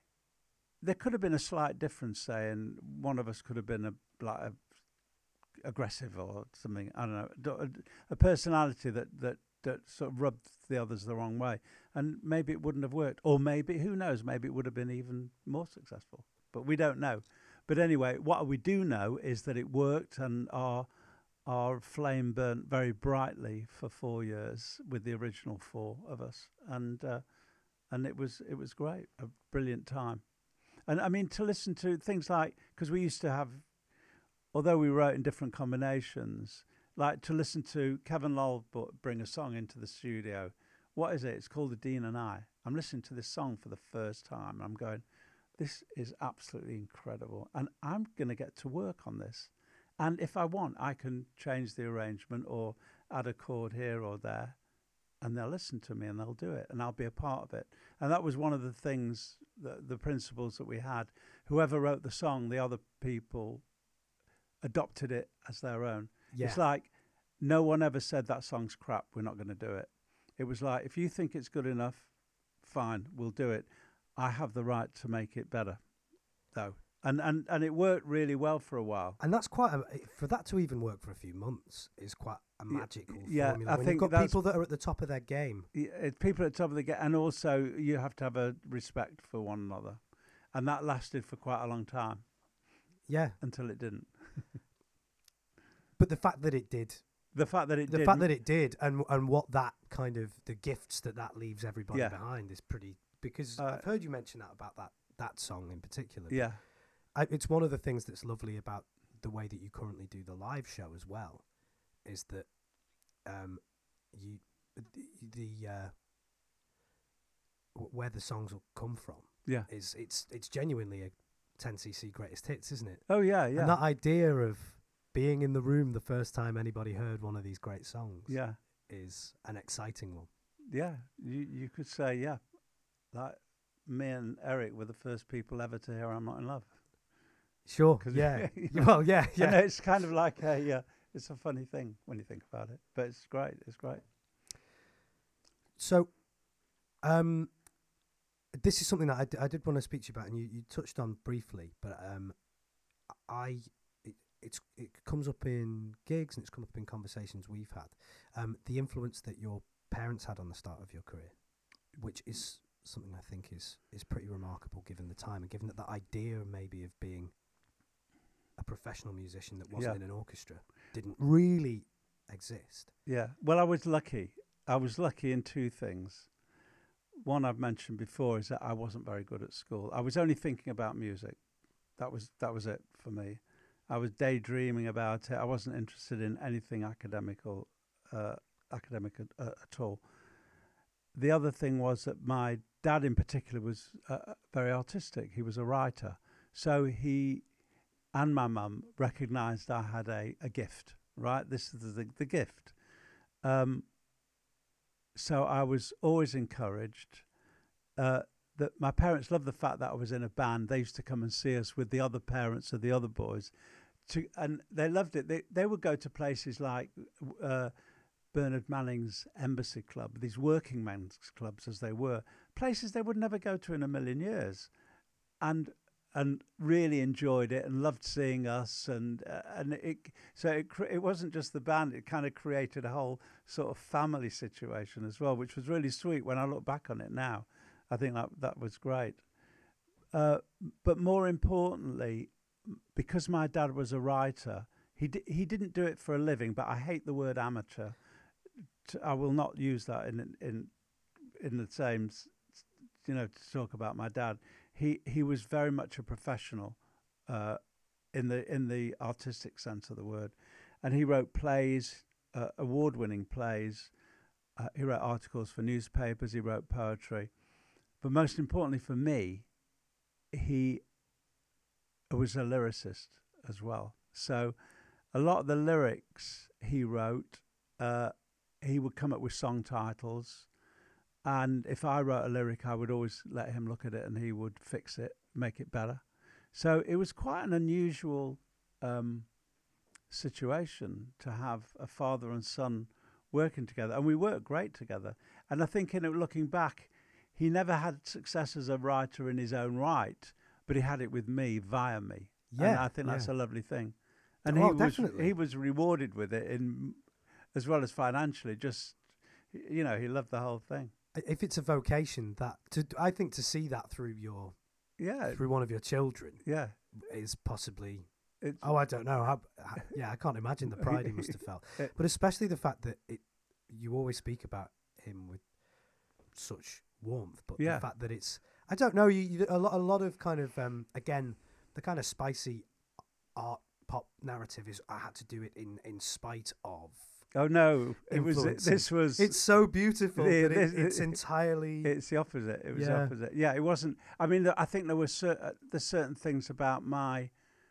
there could have been a slight difference, say, and one of us could have been a like a, aggressive or something. I don't know, a, a personality that that that sort of rubbed the others the wrong way, and maybe it wouldn't have worked, or maybe, who knows, maybe it would have been even more successful. But we don't know. But anyway, what we do know is that it worked, and our our flame burnt very brightly for four years with the original four of us, and uh, and it was it was great, a brilliant time. And I mean, to listen to things like, because we used to have, although we wrote in different combinations, like to listen to Kevin Lowell bring a song into the studio. What is it? It's called The Dean and I. I'm listening to this song for the first time, and I'm going, this is absolutely incredible, and I'm going to get to work on this. And if I want, I can change the arrangement or add a chord here or there, and they'll listen to me and they'll do it, and I'll be a part of it. And that was one of the things, the, the principles that we had. Whoever wrote the song, the other people adopted it as their own. Yeah. It's like no one ever said that song's crap, we're not going to do it. It was like, if you think it's good enough, fine, we'll do it. I have the right to make it better, though. And and and it worked really well for a while. And that's quite a, for that to even work for a few months is quite a magical yeah, formula. I when think you've got that's, people that are at the top of their game. It's people at the top of the game, and also you have to have a respect for one another, and that lasted for quite a long time. Yeah, until it didn't. But the fact that it did, the fact that it the did, fact that it did, and and what that kind of the gifts that that leaves everybody yeah. behind is pretty. Because uh, I've heard you mention that about that that song in particular. Yeah. I, it's one of the things that's lovely about the way that you currently do the live show as well, is that um, you the, the uh, where the songs will come from. Yeah, is it's it's genuinely a ten C C greatest hits, isn't it? Oh yeah, yeah. And that idea of being in the room the first time anybody heard one of these great songs, yeah, is an exciting one. Yeah, you you could say yeah, like me and Eric were the first people ever to hear "I'm Not in Love." Sure. Yeah. you know, well, yeah, yeah. I know, it's kind of like a, yeah, it's a funny thing when you think about it, but it's great. It's great. So, um, this is something that I, d- I did want to speak to you about, and you, you touched on briefly, but um, I it, it's it comes up in gigs and it's come up in conversations we've had. Um, the influence that your parents had on the start of your career, which is something I think is is pretty remarkable given the time, and given that the idea maybe of being a professional musician that wasn't Yeah. in an orchestra didn't really exist. Yeah. Well, I was lucky. I was lucky in two things. One I've mentioned before is that I wasn't very good at school. I was only thinking about music. That was that was it for me. I was daydreaming about it. I wasn't interested in anything academical, uh, academic at, uh, at all. The other thing was that my dad in particular was uh, very artistic. He was a writer. So he and my mum recognised I had a, a gift, right? This is the, the gift. Um, so I was always encouraged. Uh, that my parents loved the fact that I was in a band. They used to come and see us with the other parents of the other boys. To, and they loved it. They, they would go to places like uh, Bernard Manning's Embassy Club, these working men's clubs as they were, places they would never go to in a million years, and and really enjoyed it and loved seeing us. And uh, and it so it it wasn't just the band; it kind of created a whole sort of family situation as well, which was really sweet. When I look back on it now, I think that that was great. uh, but more importantly, because my dad was a writer, he di- he didn't do it for a living. But I hate the word amateur. T- I will not use that in in in the same, s- s- you know, to talk about my dad. He he was very much a professional, uh, in the in the artistic sense of the word, and he wrote plays, uh, award-winning plays. Uh, he wrote articles for newspapers. He wrote poetry, but most importantly for me, he was a lyricist as well. So a lot of the lyrics he wrote, uh, he would come up with song titles. And if I wrote a lyric, I would always let him look at it and he would fix it, make it better. So it was quite an unusual um, situation to have a father and son working together. And we worked great together. And I think, in it, looking back, he never had success as a writer in his own right, but he had it with me, via me. Yeah, and I think that's yeah. a lovely thing. And Oh, he was definitely. he was rewarded with it, in as well as financially. Just, you know, he loved the whole thing. If it's a vocation, that to I think to see that through your Yeah, through one of your children yeah. is possibly. It's, Oh, I don't know. How, how, yeah, I can't imagine the pride he must have felt. It- But especially the fact that it, you always speak about him with such warmth. But Yeah. the fact that it's, I don't know. You, you a lot, a lot of kind of um, again, the kind of spicy art pop narrative is I had to do it in in spite of. Oh no! It was. influences. This was. It's so beautiful, the- but it, this- it's entirely. It's the opposite. It was Yeah. the opposite. Yeah, it wasn't. I mean, I think there were cer- there's certain things about my.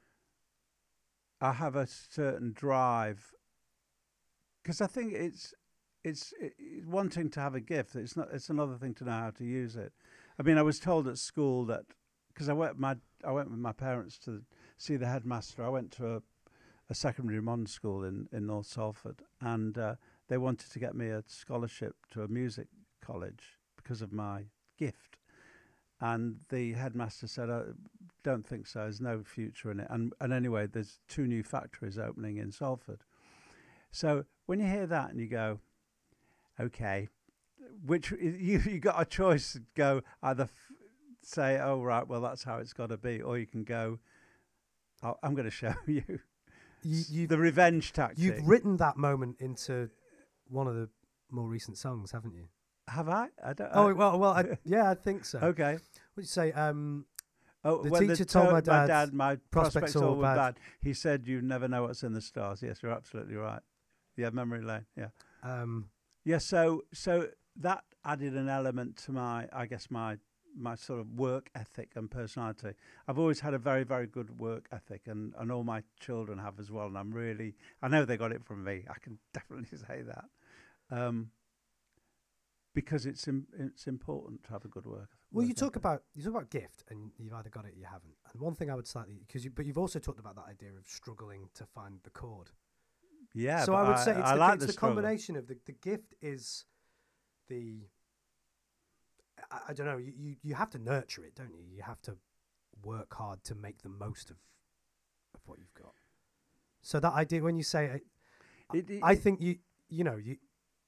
I have a certain drive. Because I think it's, it's, it's wanting to have a gift. It's not. It's another thing to know how to use it. I mean, I was told at school that because I went my I went with my parents to see the headmaster. I went to a. a secondary modern school in, in North Salford, and uh, they wanted to get me a scholarship to a music college because of my gift. And the headmaster said, oh, don't think so, there's no future in it. And, and anyway, there's two new factories opening in Salford. So when you hear that and you go, okay, which you you got a choice to go either f- say, oh, right, well, that's how it's got to be, or you can go, oh, I'm going to show you. You, you, The revenge tactic. you've written that moment into one of the more recent songs, haven't you? Have I? I don't. Oh I, well, well, I, yeah, I think so. okay. What do you say? Um, Oh, The when teacher the told to- my dad, dad my prospects prospects all all were bad. bad. He said, "You never know what's in the stars." Yes, you're absolutely right. Yeah, memory lane. Yeah, um, yeah. So, so that added an element to my, I guess, my my sort of work ethic and personality. I've always had a very, very good work ethic, and, and all my children have as well. And I'm really, I know they got it from me. I can definitely say that, um, because it's im- it's important to have a good work. well, work you talk ethic. about you talk about gift, and you've either got it or you haven't. And one thing I would slightly because you, but you've also talked about that idea of struggling to find the chord. Yeah. so but I would say it's I the, like it's the, the struggle. combination of the the gift is the. I, I don't know. You, you you have to nurture it, don't you? You have to work hard to make the most of of what you've got. So that idea, when you say it, It- it- I it- think you you know you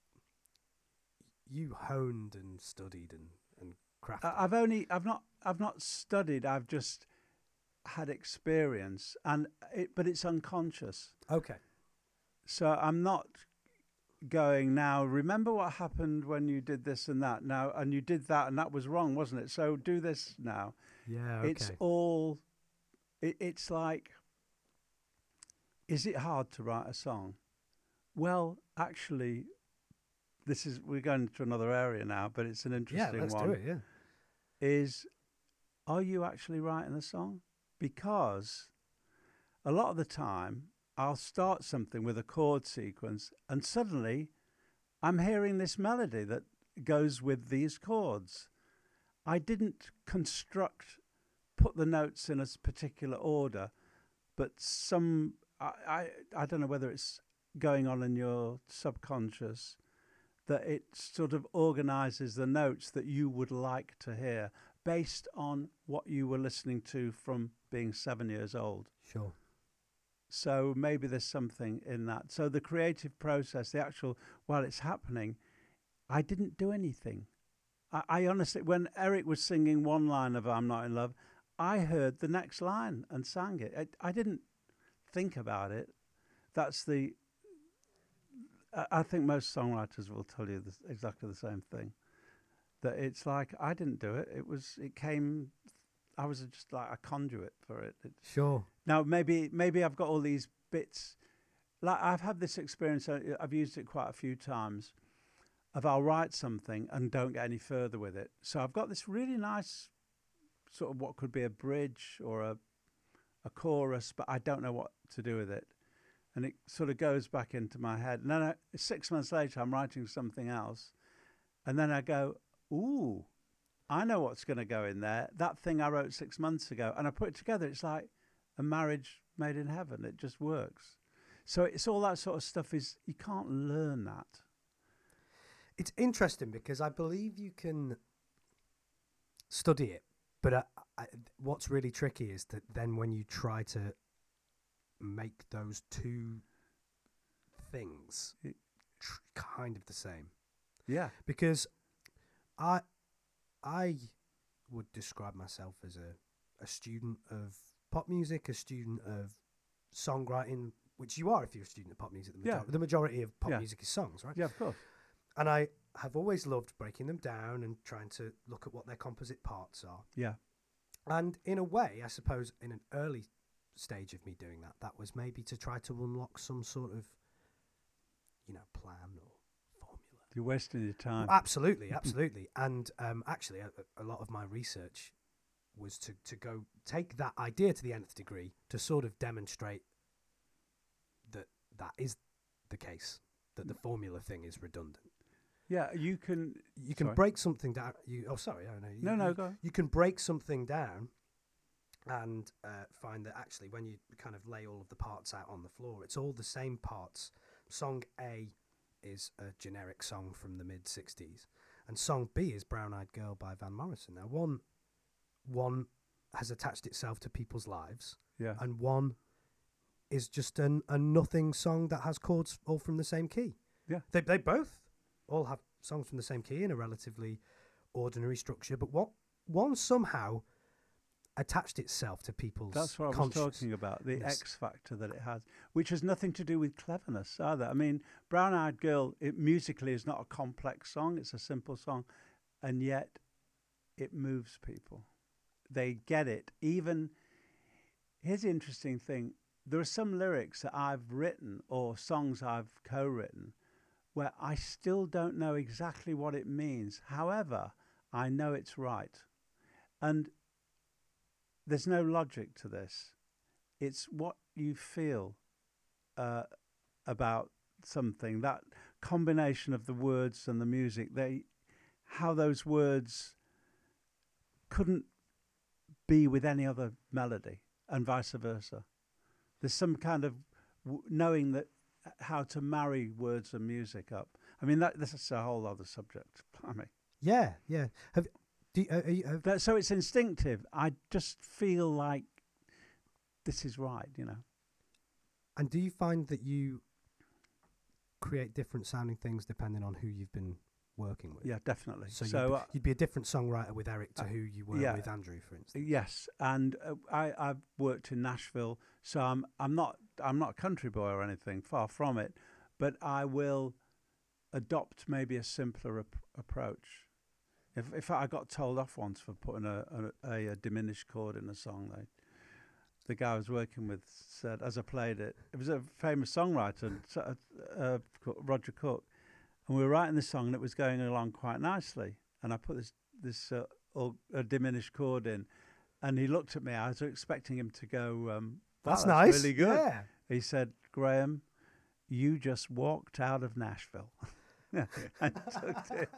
you honed and studied and and crafted. I- I've only I've not I've not studied. I've just had experience, and it, but it's unconscious. okay. So I'm not going now. Remember what happened when you did this and that. Now, and you did that, and that was wrong, wasn't it? So do this now. Yeah. Okay. It's all. It, it's like. Is it hard to write a song? Well, actually, this is we're going to another area now, but it's an yeah. interesting Let's one. do it. Yeah. Is are you actually writing the song? Because a lot of the time I'll start something with a chord sequence and suddenly I'm hearing this melody that goes with these chords. I didn't construct, put the notes in a particular order, but some, I, I, I don't know whether it's going on in your subconscious, that it sort of organizes the notes that you would like to hear based on what you were listening to from being seven years old. Sure. So maybe there's something in that. So the creative process, the actual, while it's happening, I didn't do anything. I, I honestly, when Eric was singing one line of I'm Not in Love, I heard the next line and sang it. I, I didn't think about it. That's the. I, I think most songwriters will tell you this, exactly the same thing. That it's like I didn't do it. It was. It came. I was just like a conduit for it. it Sure. Now maybe maybe I've got all these bits. Like I've had this experience. uh, I've used it quite a few times. Of I'll write something and don't get any further with it. So I've got this really nice sort of what could be a bridge or a a chorus, but I don't know what to do with it, and it sort of goes back into my head. And then I, six months later, I'm writing something else, and then I go, "Ooh, I know what's going to go in there. That thing I wrote six months ago," and I put it together. It's like a marriage made in heaven. It just works. So it's all that sort of stuff. Is you can't learn that. It's interesting because I believe you can study it, but I, I, what's really tricky is that then when you try to make those two things It- tr- kind of the same, Yeah. because I I would describe myself as a, a student of pop music, a student of songwriting, which you are if you're a student of pop music. The, major- Yeah. the majority of pop Yeah. music is songs, right? Yeah, of course. And I have always loved breaking them down and trying to look at what their composite parts are. Yeah. And in a way, I suppose, in an early stage of me doing that, that was maybe to try to unlock some sort of, you know, plan or formula. You're wasting your time. Absolutely, absolutely. And um, actually, a, a lot of my research was to, to go take that idea to the nth degree to sort of demonstrate that that is the case, that the formula thing is redundant. Yeah, you can. You can Sorry. break something down. You, oh, sorry, I know. You, No, no, you, go on. You can break something down and uh, find that actually when you kind of lay all of the parts out on the floor, it's all the same parts. Song A is a generic song from the mid sixties, and song B is Brown Eyed Girl by Van Morrison. Now, one, one has attached itself to people's lives, Yeah. and one is just an, a nothing song that has chords all from the same key. Yeah. They, they both all have songs from the same key in a relatively ordinary structure, but what one somehow attached itself to people's That's what I was conscience. talking about, the Yes. X factor that it has, which has nothing to do with cleverness either. I mean, Brown Eyed Girl, it musically is not a complex song, it's a simple song, and yet it moves people. They get it. Even, here's the interesting thing, there are some lyrics that I've written or songs I've co-written where I still don't know exactly what it means. However, I know it's right. And there's no logic to this. It's what you feel uh, about something. That combination of the words and the music, they, how those words couldn't be with any other melody, and vice versa. There's some kind of w- knowing that how to marry words and music up. I mean, that this is a whole other subject. I mean, Yeah, yeah. Have, do, you- uh, are you, have, that, so it's instinctive. I just feel like this is right, you know. and do you find that you create different sounding things depending on who you've been working with? Yeah, definitely. So, So, you'd, uh, you'd be a different songwriter with Eric to uh, who you were yeah. with Andrew, for instance. yes, and uh, I I've worked in Nashville, so I'm I'm not I'm not a country boy or anything, far from it, but I will adopt maybe a simpler ap- approach. If if I got told off once for putting a a, a diminished chord in a song, they, the guy I was working with said, as I played it, it was a famous songwriter, uh, uh, Roger Cook, and we were writing this song and it was going along quite nicely, and I put this this uh, or, a diminished chord in, and he looked at me. I was expecting him to go, um, wow, That's, that's nice. really good. Yeah. He said, Graham, you just walked out of Nashville. and took it.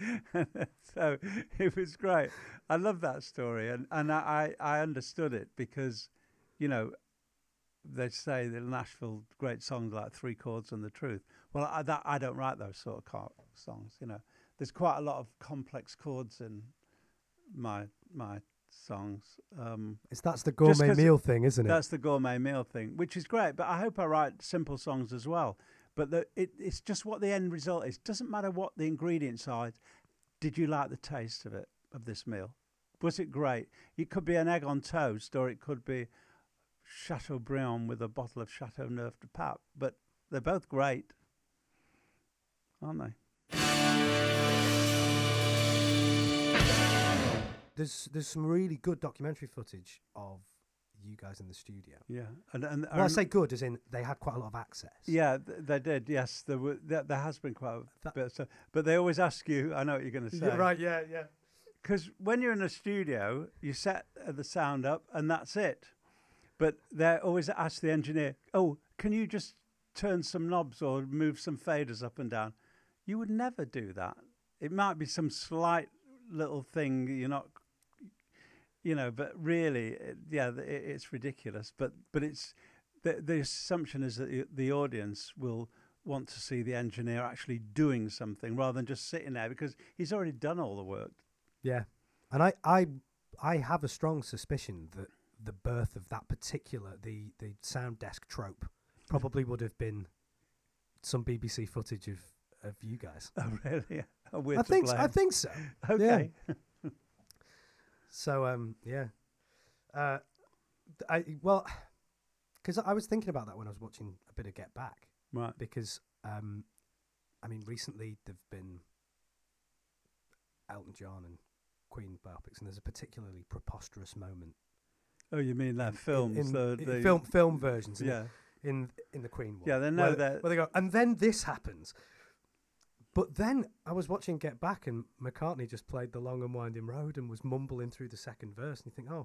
So it was great. I love that story, and and I, I understood it because, you know, they say that Nashville great songs like Three Chords and the Truth. Well, I, that I don't write those sort of car- songs. You know, there's quite a lot of complex chords in my my songs. Um, It's that's the Just gourmet 'cause meal thing, isn't it? that's the gourmet meal thing, which is great. But I hope I write simple songs as well. But the, it, it's just what the end result is. Doesn't matter what the ingredients are. Did you like the taste of it, of this meal? was it great? It could be an egg on toast, or it could be Chateaubriand with a bottle of Chateau Neuf de Pape. But they're both great, aren't they? There's there's some really good documentary footage of you guys in the studio. Yeah, and and Well, I say good as in they had quite a lot of access. yeah, th- they did. Yes, there were. There, there has been quite a That- bit. So, but they always ask you. I know what you're going to say. Yeah, right. Yeah, yeah. Because when you're in a studio, you set uh, the sound up and that's it. But they always ask the engineer, "Oh, can you just turn some knobs or move some faders up and down?" You would never do that. It might be some slight little thing you're not, you know. But really, it, yeah, it, it's ridiculous. But but it's the the assumption is that the, the audience will want to see the engineer actually doing something rather than just sitting there because he's already done all the work. Yeah, and I, I, I have a strong suspicion that the birth of that particular the the sound desk trope probably would have been some B B C footage of, of you guys. Oh really? Oh, we're I to think so, blame. I think so. Okay. So um yeah, uh, I well, because I was thinking about that when I was watching a bit of Get Back Right. because um, I mean recently there've been Elton John and Queen biopics, and there's a particularly preposterous moment. Oh, you mean that in- films? in, the, in the film film versions, in- Yeah. in in the Queen one. Yeah, they know where, that- where they go, and then this happens. But then I was watching Get Back, and McCartney just played The Long and Winding Road and was mumbling through the second verse, and you think, oh,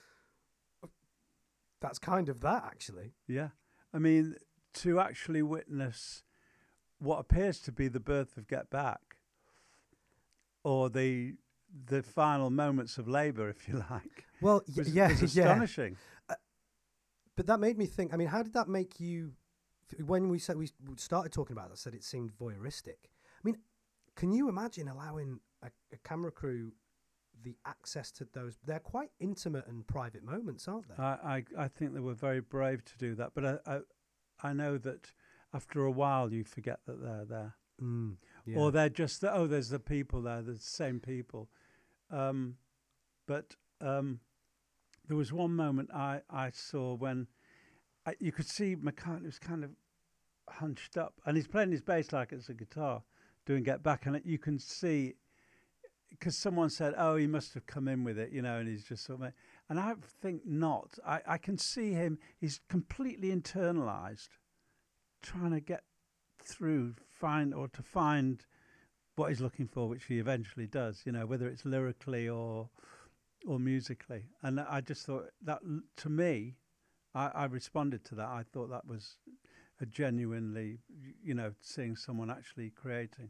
that's kind of that actually. Yeah. I mean, to actually witness what appears to be the birth of Get Back, or the the final moments of Labour, if you like, Well, y- was, yeah, was yeah. astonishing. But that made me think. I mean, how did that make you? f- When we said we started talking about it, I said it seemed voyeuristic. I mean, can you imagine allowing a, a camera crew the access to those? They're quite intimate and private moments, aren't they? I, I, I think they were very brave to do that, but I, I, I know that after a while you forget that they're there. Mm, yeah. Or they're just, the, oh, there's the people there, there's the same people. Um, but um, there was one moment I, I saw when I, you could see McCartney was kind of hunched up, and he's playing his bass like it's a guitar, doing Get Back, and it, you can see, because someone said, oh, he must have come in with it, you know, and he's just sort of, and I think not. I, I can see him, he's completely internalized, trying to get through, find, or to find what he's looking for, which he eventually does, you know, whether it's lyrically or or musically. And I just thought that, l- to me, I, I responded to that. I thought that was a genuinely, y- you know, seeing someone actually creating.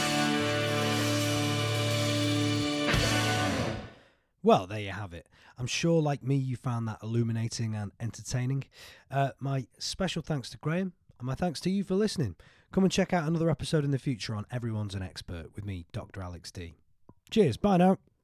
Well, there you have it. I'm sure, like me, you found that illuminating and entertaining. Uh, my special thanks to Graham, and my thanks to you for listening. Come and check out another episode in the future on Everyone's an Expert with me, Doctor Alex D. Cheers, bye now.